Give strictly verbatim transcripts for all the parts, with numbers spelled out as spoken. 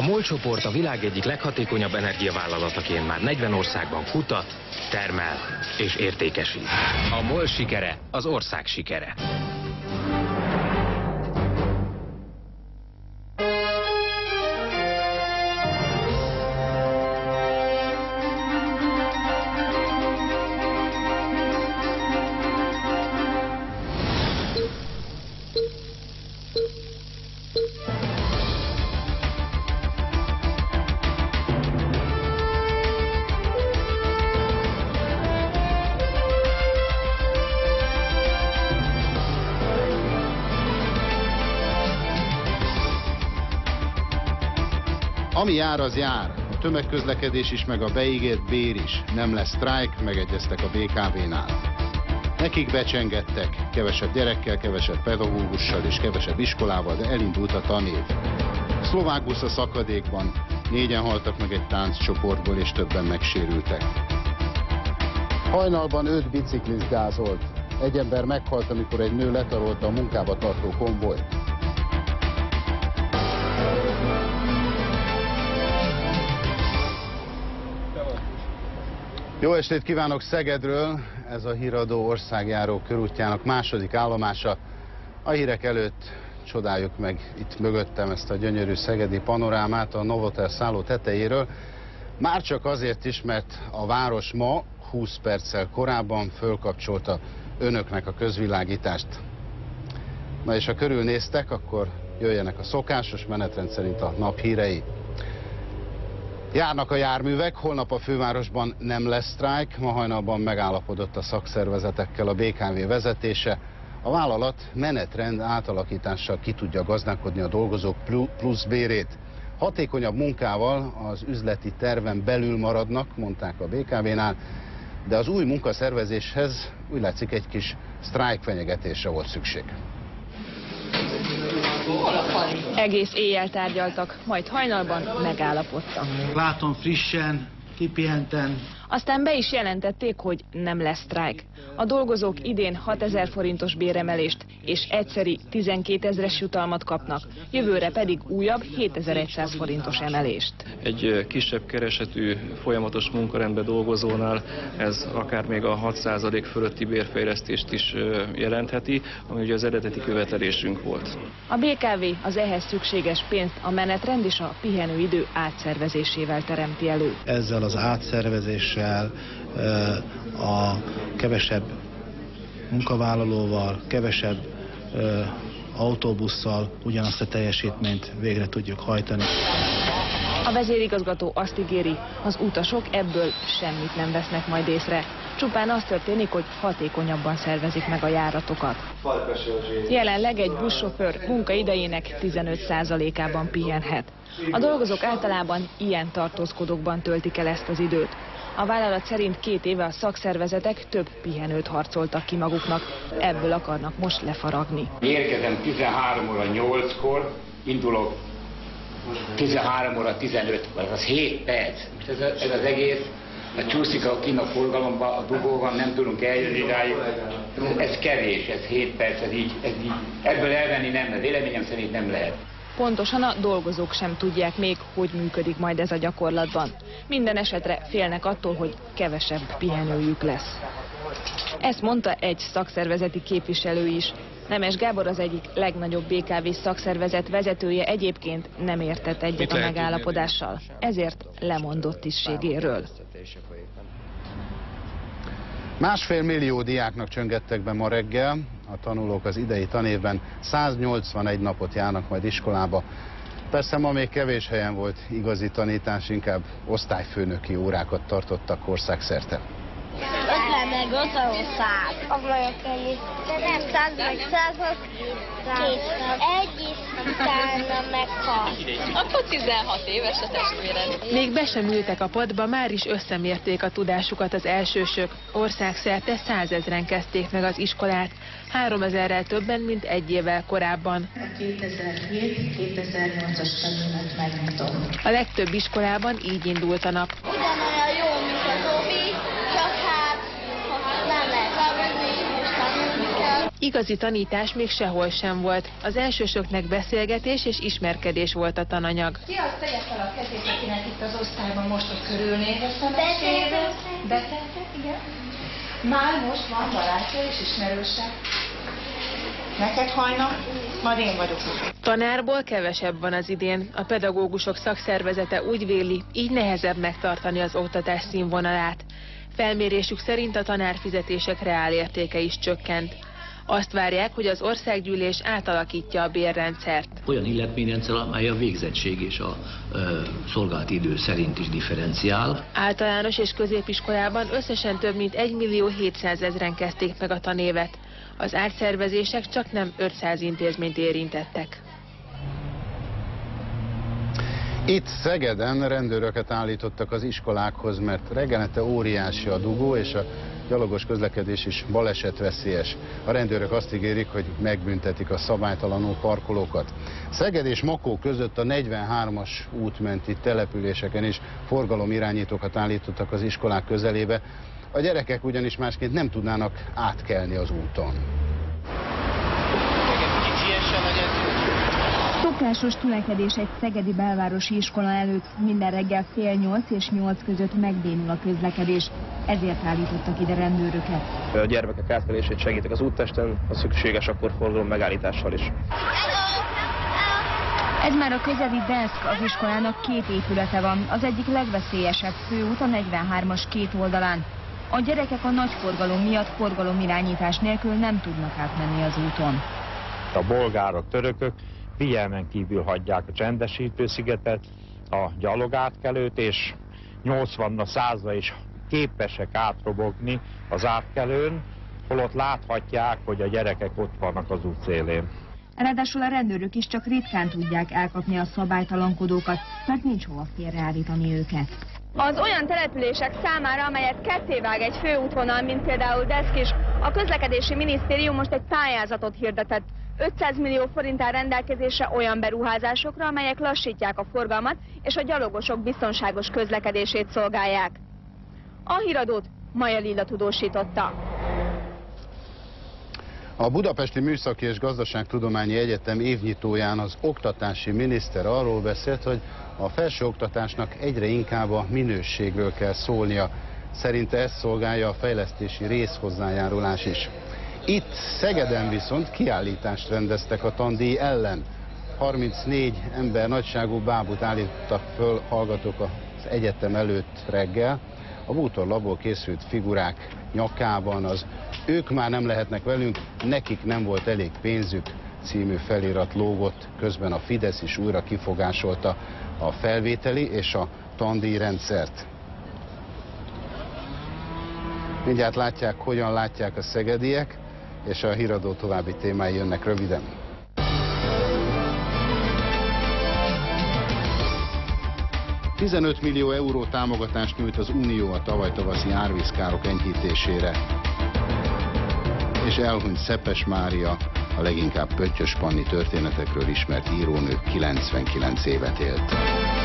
MOL csoport a világ egyik leghatékonyabb energiavállalataként már negyven országban kutat, termel és értékesít. A MOL sikere az ország sikere. Ami jár, az jár. A tömegközlekedés is, meg a beígért bér is. Nem lesz sztrájk, megegyeztek a bé ká vé-nál. Nekik becsengettek, kevesebb gyerekkel, kevesebb pedagógussal és kevesebb iskolával, de elindult a tanév. Szlovák busz a szakadékban, négyen haltak meg egy tánccsoportból, és többen megsérültek. Hajnalban öt biciklist gázolt. Egy ember meghalt, amikor egy nő letarolta a munkába tartó konvojt. Jó estét kívánok Szegedről! Ez a híradó országjáró körútjának második állomása. A hírek előtt csodáljuk meg itt mögöttem ezt a gyönyörű szegedi panorámát a Novotel szálló tetejéről. Már csak azért is, mert a város ma húsz perccel korábban fölkapcsolta önöknek a közvilágítást. Na és ha körülnéztek, akkor jöjjenek a szokásos menetrend szerint a nap hírei. Járnak a járművek, holnap a fővárosban nem lesz sztrájk, ma hajnalban megállapodott a szakszervezetekkel a bé ká vé vezetése. A vállalat menetrend átalakítással ki tudja gazdálkodni a dolgozók plusz bérét. Hatékonyabb munkával az üzleti terven belül maradnak, mondták a bé ká vé-nál, de az új munkaszervezéshez úgy látszik egy kis sztrájk fenyegetésre volt szükség. Egész éjjel tárgyaltak, majd hajnalban megállapodtak. Látom frissen, kipihenten. Aztán be is jelentették, hogy nem lesz sztrájk. A dolgozók idén hatezer forintos béremelést és egyszeri tizenkétezres jutalmat kapnak, jövőre pedig újabb hétezer-száz forintos emelést. Egy kisebb keresetű, folyamatos munkarendben dolgozónál ez akár még a hat százalék fölötti bérfejlesztést is jelentheti, ami ugye az eredeti követelésünk volt. A bé ká vé az ehhez szükséges pénzt a menetrend és a pihenőidő átszervezésével teremti elő. Ezzel az átszervezéssel, a kevesebb munkavállalóval, kevesebb autóbusszal ugyanazt a teljesítményt végre tudjuk hajtani. A vezérigazgató azt ígéri, az utasok ebből semmit nem vesznek majd észre. Csupán az történik, hogy hatékonyabban szervezik meg a járatokat. Jelenleg egy buszsofőr munkaidejének tizenöt százalékában pihenhet. A dolgozók általában ilyen tartózkodókban töltik el ezt az időt. A vállalat szerint két éve a szakszervezetek több pihenőt harcoltak ki maguknak, ebből akarnak most lefaragni. Érkezem tizenhárom óra nyolckor, indulok tizenhárom óra tizenöt, vagy az hét perc. Most ez, a, ez az egész, a csúszik a kint a forgalomba, a dugóban, nem tudunk eljönni rájuk. Ez kevés, ez hét perc, ez így, ez így. Ebből elvenni nem lehet, véleményem szerint nem lehet. Pontosan a dolgozók sem tudják még, hogy működik majd ez a gyakorlatban. Minden esetre félnek attól, hogy kevesebb pihenőjük lesz. Ezt mondta egy szakszervezeti képviselő is. Nemes Gábor, az egyik legnagyobb bé ká vé szakszervezet vezetője, egyébként nem értett egyet a megállapodással. Ezért lemondott tisztségéről. Másfél millió diáknak csöngettek be ma reggel. A tanulók az idei tanévben száznyolcvanegy napot járnak majd iskolába. Persze ma még kevés helyen volt igazi tanítás, inkább osztályfőnöki órákat tartottak országszerte. ötven meg ötven száz. Az nagyon könnyű. De nem száz meg száz, az kétszáz. Egy is, utána meg hat. Akkor tizenhat éves a testvéred. Még be sem ültek a padba, már is összemérték a tudásukat az elsősök. Országszerte százezren kezdték meg az iskolát, háromezerrel többen, mint egy évvel korábban. A kétezer-hét kétezer-nyolcas tanulmányt megnyitom. A legtöbb iskolában így indult a nap. Ugyanolyan jó, mint a Robi, csak hát nem lehet elvezni, és tanulni kell. Igazi tanítás még sehol sem volt. Az elsősöknek beszélgetés és ismerkedés volt a tananyag. Szia, tegye fel a kezét, akinek itt az osztályban most, hogy körülnézett a mesébe. Betettek, igen. Már most van barátja és ismerőse. Neked hajna, majd én vagyok. Tanárból kevesebb van az idén. A pedagógusok szakszervezete úgy véli, így nehezebb megtartani az oktatás színvonalát. Felmérésük szerint a tanárfizetések reálértéke is csökkent. Azt várják, hogy az országgyűlés átalakítja a bérrendszert. Olyan illetményrendszer, amely a végzettség és a ö, szolgálati idő szerint is differenciál. Általános és középiskolában összesen több mint egymillió hétszázezren kezdték meg a tanévet. Az átszervezések csak nem ötszáz intézményt érintettek. Itt Szegeden rendőröket állítottak az iskolákhoz, mert reggelente óriási a dugó, és a gyalogos közlekedés is balesetveszélyes. A rendőrök azt ígérik, hogy megbüntetik a szabálytalanul parkolókat. Szeged és Makó között a negyvenhármas útmenti településeken is forgalomirányítókat állítottak az iskolák közelébe. A gyerekek ugyanis másként nem tudnának átkelni az úton. Szokásos tülekedés egy szegedi belvárosi iskola előtt. Minden reggel fél nyolc és nyolc között megbénul a közlekedés. Ezért állítottak ide rendőröket. A gyermekek átkelését segítik az úttesten, ha szükséges, akkor forgalom megállítással is. Ez már a közeli Deszk, az iskolának két épülete van. Az egyik legveszélyesebb főút a negyvenhármas két oldalán. A gyerekek a nagy forgalom miatt forgalomirányítás nélkül nem tudnak átmenni az úton. A bolgárok, törökök figyelmen kívül hagyják a Csendesítő-szigetet, a gyalogátkelőt, és nyolcvanra, százra is képesek átrobogni az átkelőn, holott láthatják, hogy a gyerekek ott vannak az út szélén. Ráadásul a rendőrök is csak ritkán tudják elkapni a szabálytalankodókat, mert nincs hova félreállítani őket. Az olyan települések számára, amelyet kettévág egy főútvonal, mint például Deszk is, a közlekedési minisztérium most egy pályázatot hirdetett. ötszáz millió forint áll rendelkezésre olyan beruházásokra, amelyek lassítják a forgalmat és a gyalogosok biztonságos közlekedését szolgálják. A híradót Maja Lilla tudósította. A Budapesti Műszaki és Gazdaságtudományi Egyetem évnyitóján az oktatási miniszter arról beszélt, hogy a felsőoktatásnak egyre inkább a minőségről kell szólnia. Szerinte ez szolgálja a fejlesztési részhozzájárulás is. Itt Szegeden viszont kiállítást rendeztek a tandíj ellen. harmincnégy ember nagyságú bábut állítottak föl hallgatók az egyetem előtt reggel. A bútorlapból készült figurák nyakában az "Ők már nem lehetnek velünk, nekik nem volt elég pénzük" című felirat lógott, közben a Fidesz is újra kifogásolta a felvételi és a tandíjrendszert. Mindjárt látják, hogyan látják a szegediek, és a híradó további témái jönnek röviden. tizenöt millió euró támogatást nyújt az Unió a tavaly tavaszi árvízkárok enyhítésére. És elhunyt Szepes Mária, a leginkább Pöttyös Panni történetekről ismert írónő, kilencvenkilenc évet élt.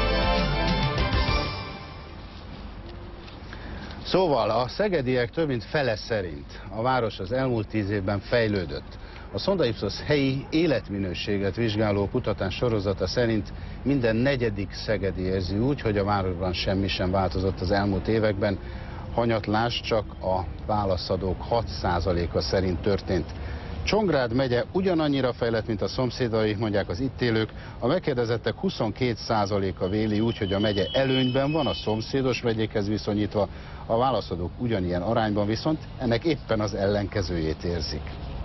Szóval a szegediek több mint fele szerint a város az elmúlt tíz évben fejlődött. A Sonda Ipsos helyi életminőséget vizsgáló kutatás sorozata szerint minden negyedik szegedi érzi úgy, hogy a városban semmi sem változott az elmúlt években. Hanyatlás csak a válaszadók hat százaléka szerint történt. Csongrád megye ugyanannyira fejlett, mint a szomszédai, mondják az itt élők. A megkérdezettek huszonkét százaléka véli úgy, hogy a megye előnyben van a szomszédos megyékhez viszonyítva, a válaszadók ugyanilyen arányban viszont ennek éppen az ellenkezőjét érzik.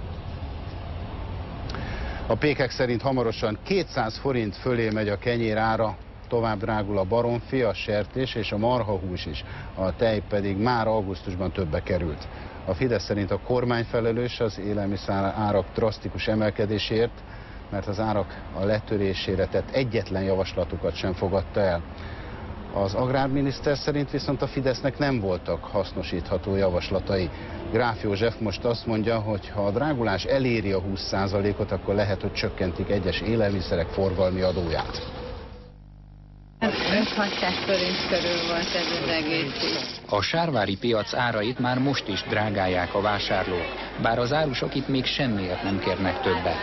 A pékek szerint hamarosan kétszáz forint fölé megy a kenyér ára, tovább drágul a baromfi, a sertés és a marhahús is, a tej pedig már augusztusban többe került. A Fidesz szerint a kormány felelős az élelmiszer árak drasztikus emelkedéséért, mert az árak a letörésére tett egyetlen javaslatukat sem fogadta el. Az agrárminiszter szerint viszont a Fidesznek nem voltak hasznosítható javaslatai. Gráf József most azt mondja, hogy ha a drágulás eléri a húsz százalékot, akkor lehet, hogy csökkentik egyes élelmiszerek forgalmi adóját. öt-hatszáz forint körül volt ez az egész. A sárvári piac árait már most is drágálják a vásárlók, bár az árusok itt még semmiért nem kérnek többet.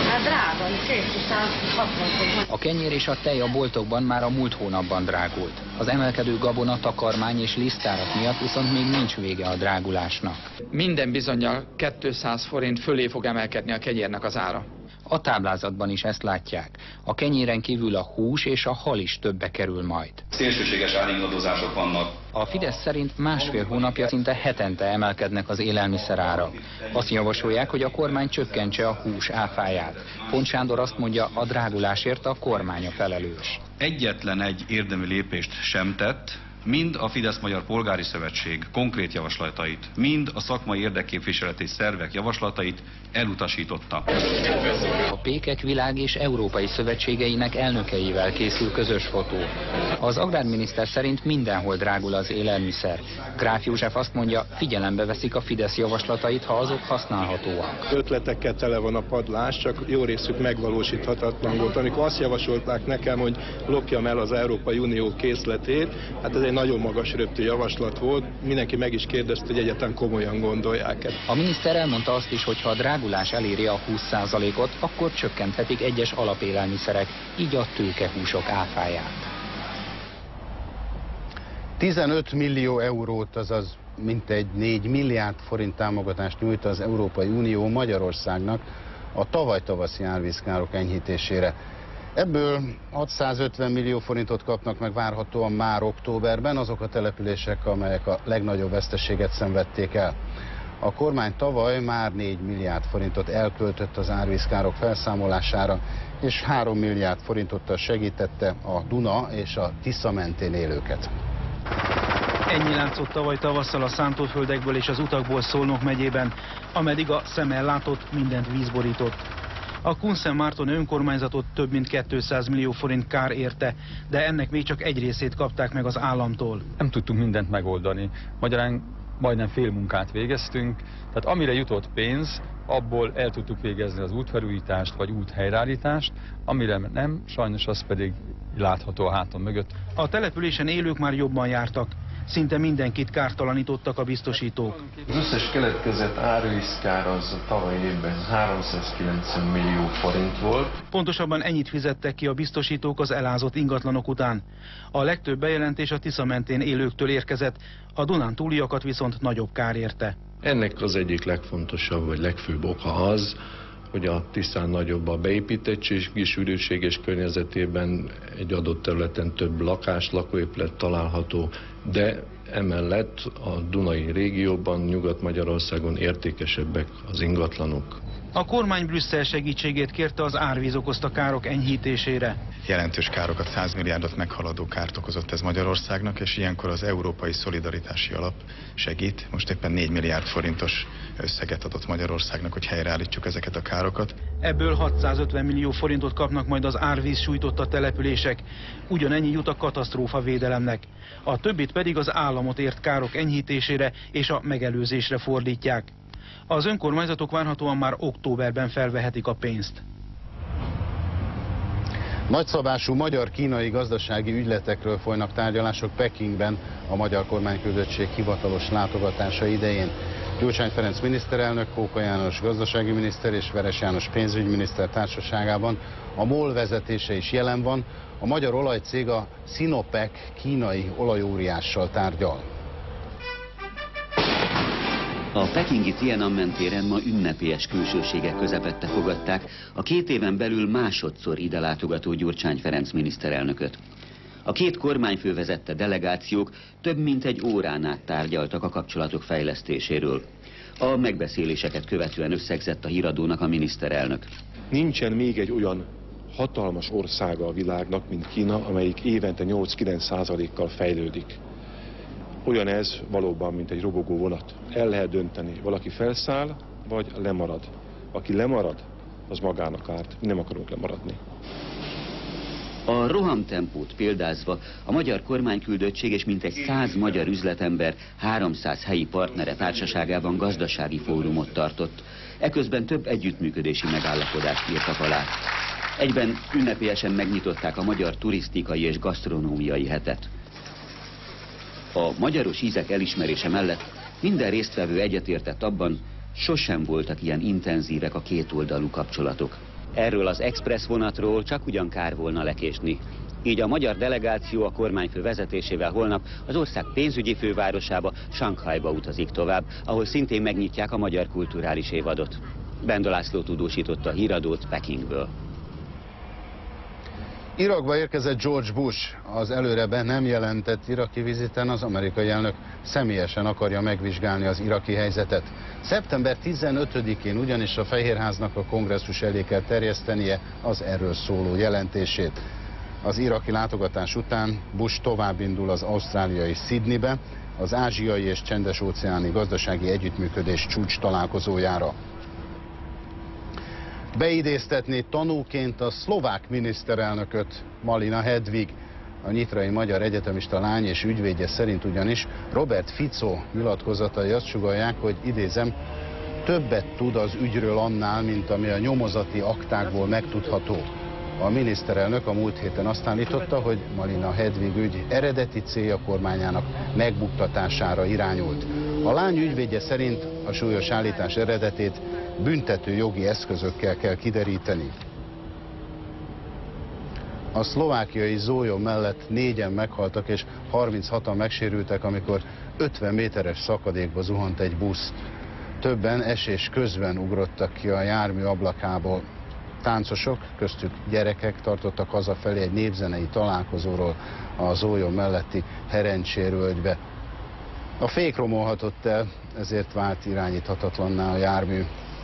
A kenyér és a tej a boltokban már a múlt hónapban drágult. Az emelkedő gabona, takarmány és lisztárak miatt viszont még nincs vége a drágulásnak. Minden bizonnyal kétszáz forint fölé fog emelkedni a kenyérnek az ára. A táblázatban is ezt látják. A kenyéren kívül a hús és a hal is többe kerül majd. Szélsőséges áringadozások vannak. A Fidesz szerint másfél hónapja szinte hetente emelkednek az élelmiszerárak. Azt javasolják, hogy a kormány csökkentse a hús áfáját. Pont Sándor azt mondja, a drágulásért a kormány a felelős. Egyetlen egy érdemi lépést sem tett, mind a Fidesz-Magyar Polgári Szövetség konkrét javaslatait, mind a szakmai érdekképviseleti szervek javaslatait elutasította. A Pékek világ és európai szövetségeinek elnökeivel készül közös fotó. Az agrárminiszter szerint mindenhol drágul az élelmiszer. Gráf József azt mondja, figyelembe veszik a Fidesz javaslatait, ha azok használhatóak. Ötletekkel tele van a padlás, csak jó részük megvalósíthatatlan volt. Amikor azt javasolták nekem, hogy lopjam el az Európai Unió készletét, hát ez egy nagyon magas röptű javaslat volt, mindenki meg is kérdezte, hogy egyáltalán komolyan gondolják-e. A miniszter elmondta azt is, hogy ha a drágulás eléri a húsz százalékot, akkor csökkenthetik egyes alapélelmiszerek, így a tőkehúsok áfáját. tizenöt millió eurót, azaz mintegy négy milliárd forint támogatást nyújt az Európai Unió Magyarországnak a tavaly tavaszi árvízkárok enyhítésére. Ebből hatszázötven millió forintot kapnak meg várhatóan már októberben azok a települések, amelyek a legnagyobb veszteséget szenvedték el. A kormány tavaly már négy milliárd forintot elköltött az árvízkárok felszámolására, és három milliárd forintottal segítette a Duna és a Tisza mentén élőket. Ennyi látszott tavaly tavasszal a szántóföldekből és az utakból Szolnok megyében, ameddig a szemmel látott, mindent víz borított. A Kunszentmártoni önkormányzatot több mint kétszáz millió forint kár érte, de ennek még csak egy részét kapták meg az államtól. Nem tudtunk mindent megoldani. Magyarán majdnem fél munkát végeztünk, tehát amire jutott pénz, abból el tudtuk végezni az útfelújítást vagy úthelyreállítást, amire nem, sajnos az pedig látható a hátam mögött. A településen élők már jobban jártak. Szinte mindenkit kártalanítottak a biztosítók. Az összes keletkezett árvízkár az a tavaly évben háromszázkilencven millió forint volt. Pontosabban ennyit fizettek ki a biztosítók az elázott ingatlanok után. A legtöbb bejelentés a Tisza mentén élőktől érkezett, a Dunántúliakat viszont nagyobb kár érte. Ennek az egyik legfontosabb vagy legfőbb oka az, hogy a Tiszán nagyobb a beépítettség, sűrűséges környezetében egy adott területen több lakás, lakóépület található, de emellett a Dunai régióban, Nyugat-Magyarországon értékesebbek az ingatlanok. A kormány Brüsszel segítségét kérte az árvíz okozta károk enyhítésére. Jelentős károkat, száz milliárdot meghaladó kárt okozott ez Magyarországnak, és ilyenkor az Európai Szolidaritási Alap segít. Most éppen négy milliárd forintos összeget adott Magyarországnak, hogy helyreállítsuk ezeket a károkat. Ebből hatszázötven millió forintot kapnak majd az árvíz sújtotta települések, ugyanennyi jut a katasztrófavédelemnek. A többit pedig az államot ért károk enyhítésére és a megelőzésre fordítják. Az önkormányzatok várhatóan már októberben felvehetik a pénzt. Nagyszabású magyar-kínai gazdasági ügyletekről folynak tárgyalások Pekingben a magyar kormányküldöttség hivatalos látogatása idején. Gyurcsány Ferenc miniszterelnök, Hóka János gazdasági miniszter és Veres János pénzügyminiszter társaságában a MOL vezetése is jelen van. A magyar olajcég a Sinopec kínai olajóriással tárgyal. A pekingi Tiananmen téren ma ünnepélyes külsőségek közepette fogadták a két éven belül másodszor ide látogató Gyurcsány Ferenc miniszterelnököt. A két kormányfő vezette delegációk több mint egy órán át tárgyaltak a kapcsolatok fejlesztéséről. A megbeszéléseket követően összegzett a híradónak a miniszterelnök. Nincsen még egy olyan hatalmas országa a világnak, mint Kína, amelyik évente nyolc-kilenc százalékkal fejlődik. Olyan ez valóban, mint egy robogó vonat. El lehet dönteni, valaki felszáll, vagy lemarad. Aki lemarad, az magának árt. Nem akarunk lemaradni. A rohamtempót példázva a magyar kormányküldöttség és mintegy száz magyar üzletember háromszáz helyi partnere társaságában gazdasági fórumot tartott. Eközben több együttműködési megállapodást írtak alá. Egyben ünnepélyesen megnyitották a magyar turisztikai és gasztronómiai hetet. A magyaros ízek elismerése mellett minden résztvevő egyetértett abban, sosem voltak ilyen intenzívek a kétoldalú kapcsolatok. Erről az express vonatról csak ugyan kár volna lekésni. Így a magyar delegáció a kormányfő vezetésével holnap az ország pénzügyi fővárosába, Sanghajba utazik tovább, ahol szintén megnyitják a magyar kulturális évadot. Benda László tudósította a híradót Pekingből. Irakba érkezett George Bush. Az előre be nem jelentett iraki viziten az amerikai elnök személyesen akarja megvizsgálni az iraki helyzetet. szeptember tizenötödikén ugyanis a Fehérháznak a kongresszus elé kell terjesztenie az erről szóló jelentését. Az iraki látogatás után Bush tovább indul az ausztráliai Sydneybe, az ázsiai és csendes-óceáni gazdasági együttműködés csúcs találkozójára. Beidéztetné tanúként a szlovák miniszterelnököt, Malina Hedvig. A nyitrai magyar egyetemista lány és ügyvédje szerint ugyanis Robert Fico nyilatkozatai azt sugallják, hogy idézem, többet tud az ügyről annál, mint ami a nyomozati aktákból megtudható. A miniszterelnök a múlt héten azt állította, hogy Malina Hedvig ügy eredeti célja kormányának megbuktatására irányult. A lány ügyvédje szerint a súlyos állítás eredetét büntető jogi eszközökkel kell kideríteni. A szlovákiai Zólyom mellett négyen meghaltak és harminchatan megsérültek, amikor ötven méteres szakadékba zuhant egy busz. Többen esés közben ugrottak ki a jármű ablakából. Táncosok, köztük gyerekek tartottak hazafelé egy népzenei találkozóról a Zólyom melletti Herencsérvölgybe. A fék romolhatott el, ezért vált irányíthatatlanná a jármű.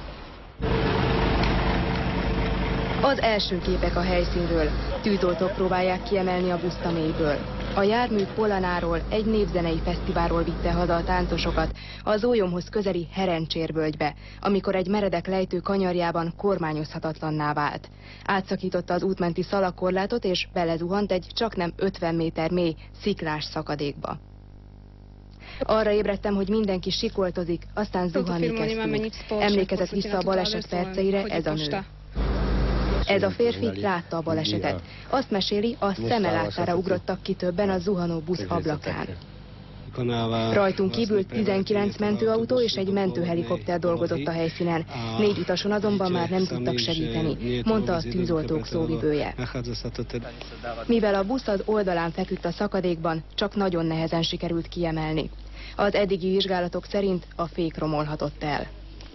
Az első képek a helyszínről. Tűzoltók próbálják kiemelni a buszt a mélyből. A jármű Polanáról, egy népzenei fesztiválról vitte haza a táncosokat a Zólyomhoz közeli Herencsérvölgybe, amikor egy meredek lejtő kanyarjában kormányozhatatlanná vált. Átszakította az útmenti szalagkorlátot és belezuhant egy csaknem ötven méter mély sziklás szakadékba. Arra ébredtem, hogy mindenki sikoltozik, aztán zuhanni kezdtünk. Emlékezett vissza a baleset perceire ez a nő. Ez a férfi látta a balesetet. Azt meséli, a szeme láttára ugrottak ki többen a zuhanó busz ablakán. Rajtunk kívül tizenkilenc mentőautó és egy mentőhelikopter dolgozott a helyszínen. Négy utason azonban már nem tudtak segíteni, mondta a tűzoltók szóvivője. Mivel a busz az oldalán feküdt a szakadékban, csak nagyon nehezen sikerült kiemelni. Az eddigi vizsgálatok szerint a fék romolhatott el.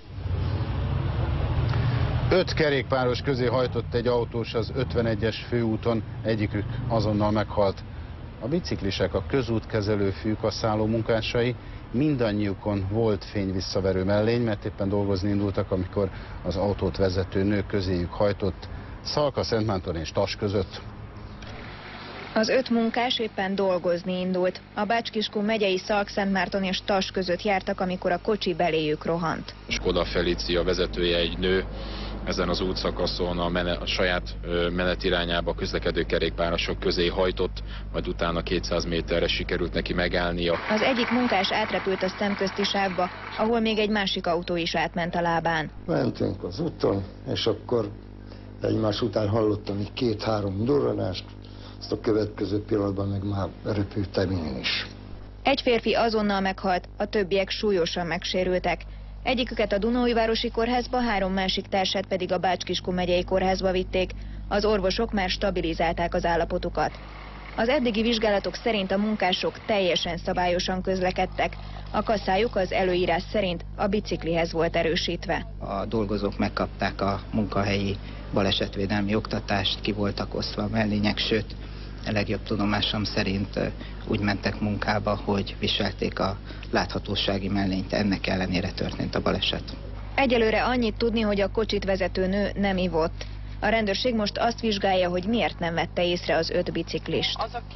Öt kerékpáros közé hajtott egy autós az ötvenegyes főúton, egyikük azonnal meghalt. A biciklisek a közútkezelő fűkasszáló munkásai, mindannyiukon volt fényvisszaverő mellény, mert éppen dolgozni indultak, amikor az autót vezető nő közéjük hajtott, Szalka-Szentmárton és Tas között. Az öt munkás éppen dolgozni indult. A Bács-Kiskun megyei Szalk-Szentmárton és Tas között jártak, amikor a kocsi beléjük rohant. Skoda Felicia vezetője, egy nő, ezen az útszakaszon a, mene, a saját ö, menetirányába közlekedő kerékpárosok közé hajtott, majd utána kétszáz méterre sikerült neki megállnia. Az egyik munkás átrepült a szemközti sávba, ahol még egy másik autó is átment a lábán. Mentünk az úton, és akkor egymás után hallottam egy két-három durranást, azt a következő pillanatban meg már repültem én is. Egy férfi azonnal meghalt, a többiek súlyosan megsérültek. Egyiküket a Dunaújvárosi kórházba, három másik társát pedig a Bács-Kiskun megyei kórházba vitték. Az orvosok már stabilizálták az állapotukat. Az eddigi vizsgálatok szerint a munkások teljesen szabályosan közlekedtek. A kasszájuk az előírás szerint a biciklihez volt erősítve. A dolgozók megkapták a munkahelyi balesetvédelmi oktatást, ki voltak osztva a mellények, sőt, a legjobb tudomásom szerint úgy mentek munkába, hogy viselték a láthatósági mellényt, ennek ellenére történt a baleset. Egyelőre annyit tudni, hogy a kocsit vezető nő nem ivott. A rendőrség most azt vizsgálja, hogy miért nem vette észre az öt biciklist.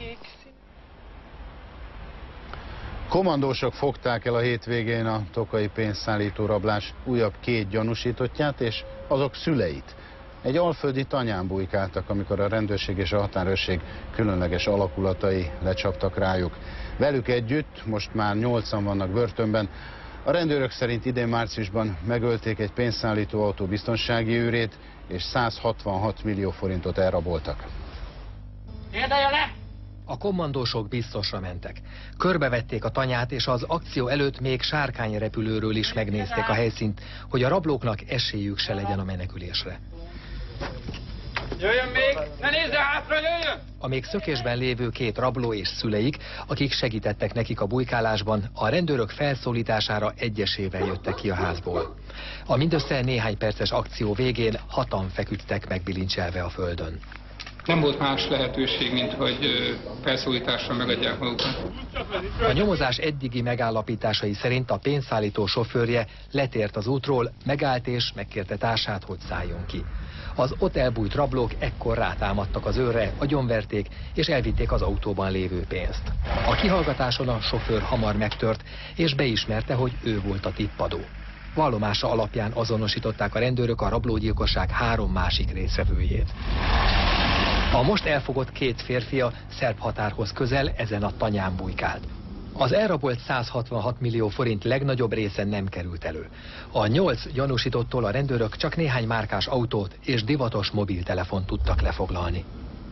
Kommandósok fogták el a hétvégén a tokai pénzszállító rablás újabb két gyanúsítottját és azok szüleit. Egy alföldi tanyán bujkáltak, amikor a rendőrség és a határőrség különleges alakulatai lecsaptak rájuk. Velük együtt most már nyolcan vannak börtönben. A rendőrök szerint idén márciusban megölték egy pénzszállító autó biztonsági őrét, és száz hatvanhat millió forintot elraboltak. Érdelje le! A kommandósok biztosra mentek. Körbevették a tanyát, és az akció előtt még sárkányrepülőről is megnézték a helyszínt, hogy a rablóknak esélyük se legyen a menekülésre. Jöjjön még! Ne nézze hátra, jöjjön! A még szökésben lévő két rabló és szüleik, akik segítettek nekik a bujkálásban, a rendőrök felszólítására egyesével jöttek ki a házból. A mindössze néhány perces akció végén hatan feküdtek megbilincselve a földön. Nem volt más lehetőség, mint hogy felszólításra megadják magukat. A nyomozás eddigi megállapításai szerint a pénzszállító sofőrje letért az útról, megállt és megkérte társát, hogy szálljon ki. Az ott elbújt rablók ekkor rátámadtak az őrre, agyonverték és elvitték az autóban lévő pénzt. A kihallgatáson a sofőr hamar megtört és beismerte, hogy ő volt a tippadó. Vallomása alapján azonosították a rendőrök a rablógyilkosság három másik résztvevőjét. A most elfogott két férfi a szerb határhoz közel ezen a tanyán bujkált. Az elrabolt száz hatvanhat millió forint legnagyobb része nem került elő. A nyolc gyanúsítottól a rendőrök csak néhány márkás autót és divatos mobiltelefont tudtak lefoglalni.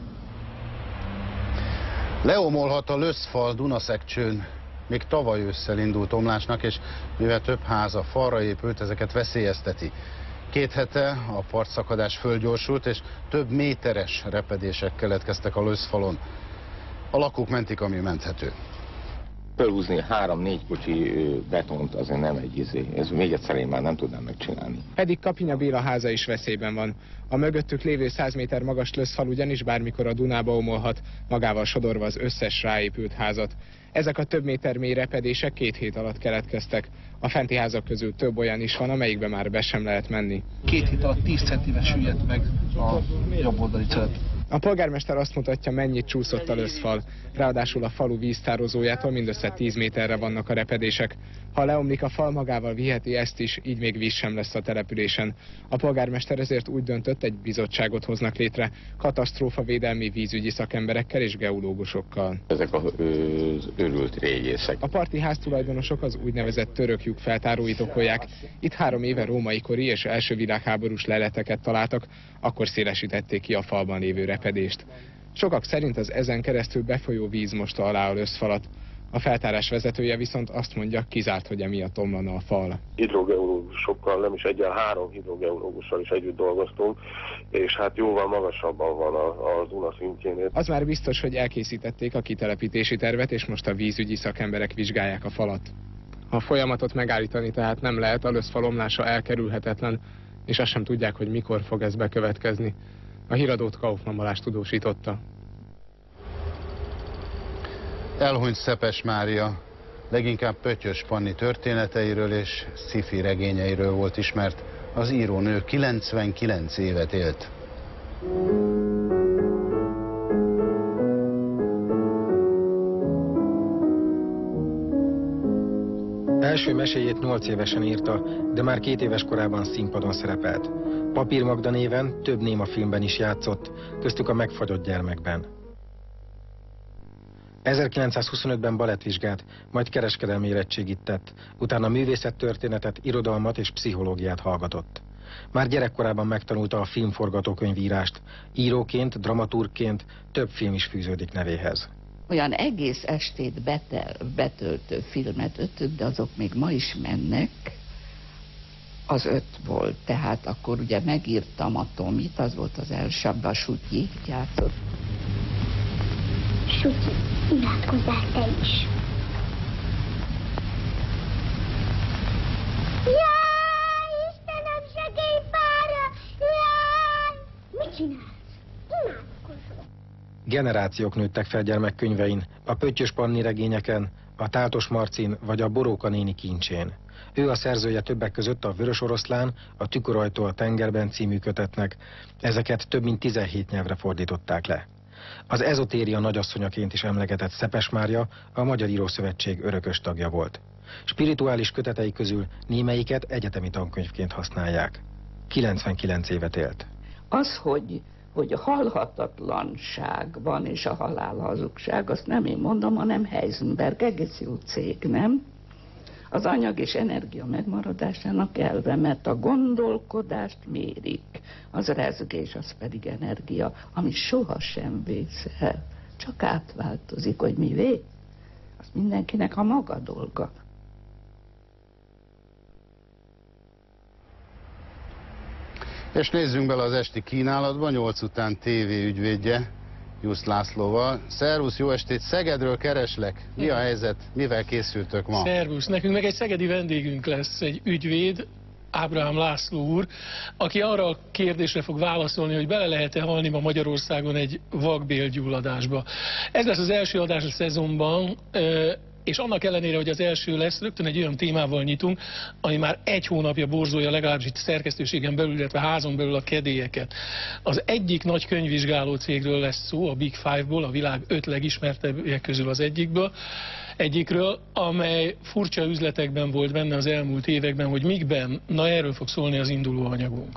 Leomolhat a löszfal Dunaszekcsőn. Még tavaly ősszel indult omlásnak, és mivel több háza falra épült, ezeket veszélyezteti. Két hete a partszakadás fölgyorsult, és több méteres repedések keletkeztek a löszfalon. A lakók mentik, ami menthető. Fölhúzni három-négy kocsi betont azért nem egy izé. Ez még egyszer én már nem tudnám megcsinálni. Pedig Kapinya Béla háza is veszélyben van. A mögöttük lévő száz méter magas löszfal ugyanis bármikor a Dunába omolhat, magával sodorva az összes ráépült házat. Ezek a több méter mély repedések két hét alatt keletkeztek. A fenti házak közül több olyan is van, amelyikbe már be sem lehet menni. Két hét alatt tíz centivel süllyedt meg a jobb oldali család. A polgármester azt mutatja, mennyit csúszott a löszfal. Ráadásul a falu víztározójától mindössze tíz méterre vannak a repedések. Ha leomlik a fal, magával viheti ezt is, így még víz sem lesz a településen. A polgármester ezért úgy döntött, egy bizottságot hoznak létre, katasztrófavédelmi vízügyi szakemberekkel és geológusokkal. Ezek az őrült régészek. A parti háztulajdonosok az úgynevezett török lyuk feltáróit okolják. Itt három éve római kori és első világháborús leleteket találtak, akkor szélesítették ki a falban lévő repedést. Sokak szerint az ezen keresztül befolyó víz mosta alá a löszfalat. A feltárás vezetője viszont azt mondja, kizárt, hogy emiatt omlana a fal. Hidrogeológusokkal, nem is egyen, három hidrogeológussal is együtt dolgoztunk, és hát jóval magasabban van a, a Duna szintjénél. Az már biztos, hogy elkészítették a kitelepítési tervet, és most a vízügyi szakemberek vizsgálják a falat. A folyamatot megállítani tehát nem lehet, a löszfal omlása elkerülhetetlen, és azt sem tudják, hogy mikor fog ez bekövetkezni. A híradót Kaufmann Balázs tudósította. Elhunyt Szepes Mária leginkább Pöttyös Panni történeteiről és sci-fi regényeiről volt ismert. Az írónő kilencvenkilenc évet élt. Első meséjét nyolc évesen írta, de már két éves korában színpadon szerepelt. Papír Magda néven több néma filmben is játszott, köztük a Megfagyott gyermekben. ezerkilencszázhuszonötben balettvizsgát, majd kereskedelmi érettségit tett, utána művészettörténetet, irodalmat és pszichológiát hallgatott. Már gyerekkorában megtanulta a filmforgatókönyvírást, íróként, dramaturgként több film is fűződik nevéhez. Olyan egész estét betel, betöltő filmet ötöt, de azok még ma is mennek. Az öt volt, tehát akkor ugye megírtam a Tomit, az volt az első, abban a Sutyi játszott. Sutyi, imádkozzál te is. Jaj, Istenem, segélj pára! Jaj! Mit csinálsz? Imádkozol. Generációk nőttek fel gyermekkönyvein, a Pöttyös Panni regényeken, a Tátos Marcin vagy a Boróka néni kincsén. Ő a szerzője többek között a Vörös oroszlán, a Tükörajtó a tengerben című kötetnek. Ezeket több mint tizenhét nyelvre fordították le. Az ezotéria nagyasszonyaként is emlegetett Szepes Mária a Magyar Írószövetség örökös tagja volt. Spirituális kötetei közül némelyiket egyetemi tankönyvként használják. kilencvenkilenc évet élt. Az, hogy, hogy a halhatatlanság van és a halál hazugság, azt nem én mondom, hanem Heisenberg, egész jó cég, nem? Az anyag és energia megmaradásának elve, mert a gondolkodást mérik, az rezgés, az pedig energia, ami sohasem vész el. csak átváltozik, hogy mivé. Az mindenkinek a maga dolga. És nézzünk bele az esti kínálatba, nyolc után tévé ügyvédje, Jusz Lászlóval. Szervusz, jó estét, Szegedről kereslek. Mi a helyzet, mivel készültök ma? Szervusz, nekünk meg egy szegedi vendégünk lesz, egy ügyvéd, Ábrahám László úr, aki arra a kérdésre fog válaszolni, hogy bele lehet-e halni ma Magyarországon egy vakbélgyulladásba. Ez lesz az első adás a szezonban, és annak ellenére, hogy az első lesz, rögtön egy olyan témával nyitunk, ami már egy hónapja borzolja legalábbis itt szerkesztőségen belül, illetve házon belül a kedélyeket. Az egyik nagy könyvvizsgáló cégről lesz szó, a Big Five-ból, a világ öt legismertebbek közül az egyikből, egyikről, amely furcsa üzletekben volt benne az elmúlt években, hogy mikben. Na, erről fog szólni az induló anyagunk.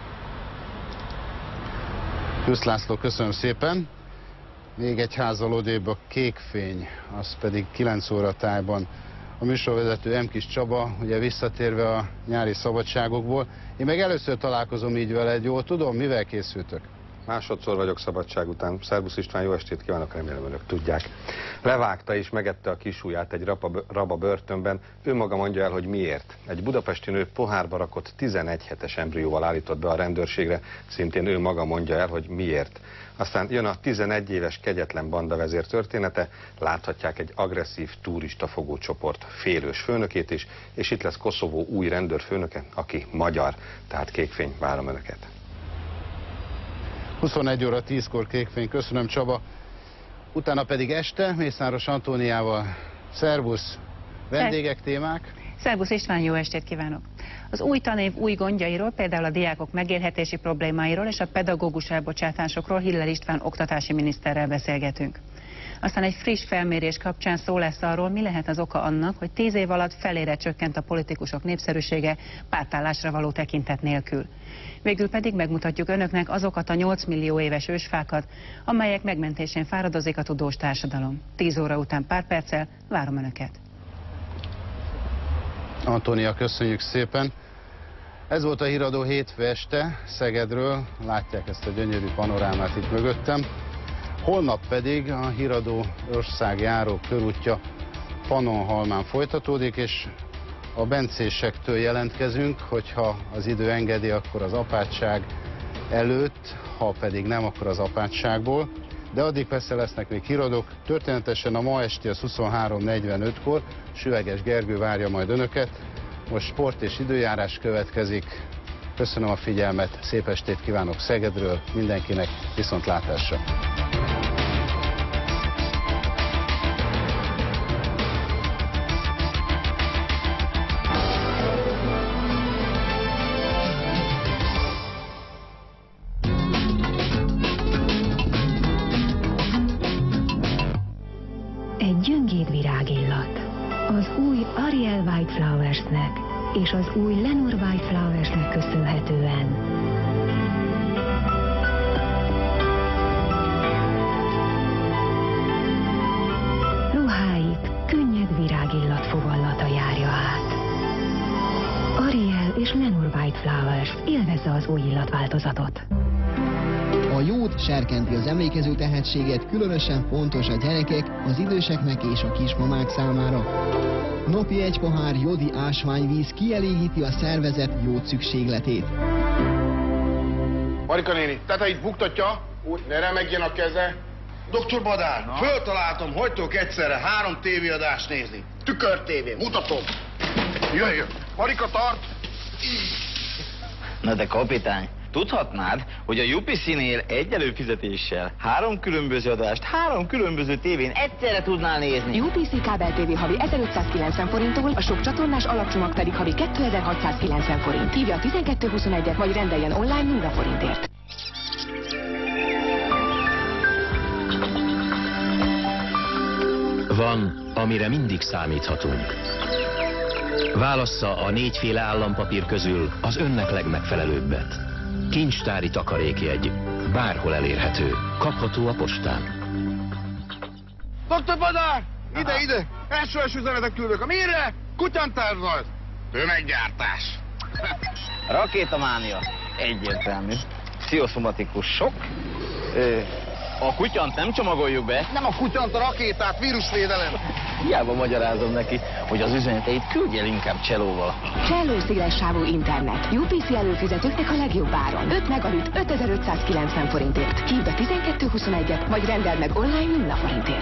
Jusz László, köszönöm szépen. Még egy házzal odébb a Kékfény, az pedig kilenc óra tájban. A műsorvezető M. Kis Csaba, ugye visszatérve a nyári szabadságokból. Én meg először találkozom így veled, jól tudom, mivel készültök? Másodszor vagyok szabadság után. Szerbusz István, jó estét kívánok, remélem önök tudják. Levágta és megette a kisujját egy raba börtönben. Ő maga mondja el, hogy miért. Egy budapesti nő pohárba rakott tizenegy hetes embrióval állított be a rendőrségre. Szintén ő maga mondja el, hogy miért. Aztán jön a tizenegy éves kegyetlen bandavezér története. Láthatják egy agresszív turista fogócsoport félős főnökét is, és itt lesz Koszovó új rendőrfőnöke, aki magyar. Tehát Kékfény, várom önöket. huszonegy óra tízkor Kékfény, köszönöm Csaba. Utána pedig este Mészáros Antóniával. Szervusz, vendégek, témák. Szervusz István, jó estét kívánok! Az új tanév új gondjairól, például a diákok megélhetési problémáiról és a pedagógus elbocsátásokról Hiller István oktatási miniszterrel beszélgetünk. Aztán egy friss felmérés kapcsán szó lesz arról, mi lehet az oka annak, hogy tíz év alatt felére csökkent a politikusok népszerűsége pártállásra való tekintet nélkül. Végül pedig megmutatjuk önöknek azokat a nyolc millió éves ősfákat, amelyek megmentésén fáradozik a tudós társadalom. tíz óra után pár perccel várom önöket. Antónia, köszönjük szépen. Ez volt a Híradó hétfő este Szegedről. Látják ezt a gyönyörű panorámát itt mögöttem. Holnap pedig a Híradó országjáró körútja Pannonhalmán folytatódik, és a bencésektől jelentkezünk, hogyha az idő engedi, akkor az apátság előtt, ha pedig nem, akkor az apátságból. De addig persze lesznek még híradók. Történetesen a ma esti az huszonhárom negyvenötkor Süveges Gergő várja majd önöket. Most sport és időjárás következik. Köszönöm a figyelmet, szép estét kívánok Szegedről mindenkinek, viszontlátásra! Egy gyöngéd virágillat. Az új Ariel White Flowersnek és az új Lenor White Flowersnek köszönhetően. Ruháit könnyed virágillat fogallata járja át. Ariel és Lenor White Flowers élvezze az új illatváltozatot. A jód serkenti az emlékező tehetséget, különösen fontos a gyerekek, az időseknek és a kismamák számára. Napi egy pohár jodi ásványvíz kielégíti a szervezet jód szükségletét. Marika néni, teteit buktatja, úgy ne remegjen a keze. doktor Badár, na? Föltaláltam, hogy tudok egyszerre három tévéadást nézni. Tükör tévé, mutatom. Jöjjön. Marika, tart. Na de kapitány, tudhatnád, hogy a u pé cé-nél egy előfizetéssel három különböző adást, három különböző tévén egyszerre tudnál nézni? u pé cé kábel tévé havi ezerötszázkilencven forinttól, a sok csatornás alapcsomag pedig havi kétezer-hatszázkilencven forint. Hívja a tizenkettő huszonegyet, vagy rendeljen online nulla forintért. Van, amire mindig számíthatunk. Válassza a négyféle állampapír közül az önnek legmegfelelőbbet. Kincstári takarékjegy. Bárhol elérhető. Kapható a postán. doktor Badár! Ide, ide! első es üzenetek küldök. A mire? Kutyantárzott! Tömeggyártás! Rakétamánia. Egyértelmű. Pszichoszomatikus sok. Ö, A kutyant nem csomagoljuk be. Nem a kutyant, a rakétát, vírusvédelem. Hiába magyarázom neki, hogy az üzeneteit küldjél inkább cselóval. Cselló széles sávú internet. U P C előfizetőknek a legjobb áron. öt megabit ötezer-ötszázkilencven forintért. Hívd a tizenkettő huszonegyet, vagy rendeld meg online nulla forintért.